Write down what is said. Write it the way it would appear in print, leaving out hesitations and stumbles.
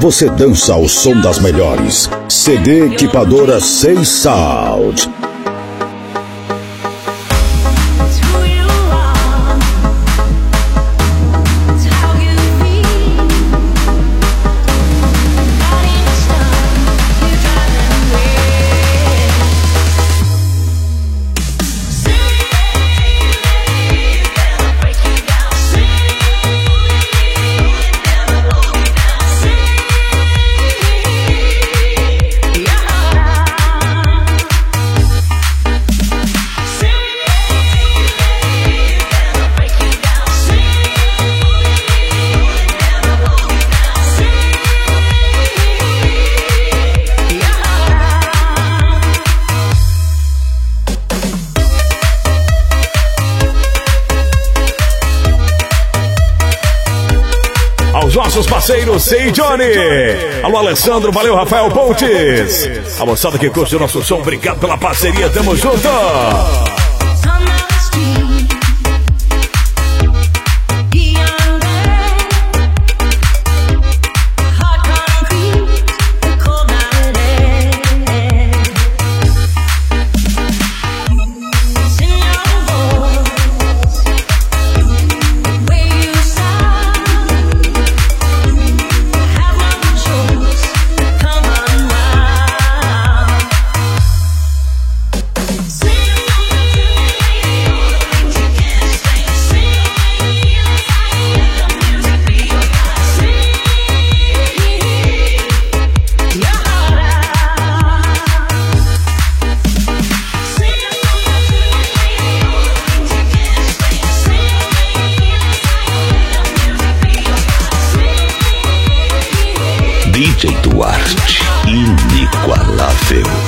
você dança ao som das melhores. CD Equipadora Say Sound. Nossos parceiros Sei Johnny. Alô Alessandro, valeu Rafael Pontes. A moçada que curte o nosso som, obrigado pela parceria, tamo junto. DJ Duarte, inigualável.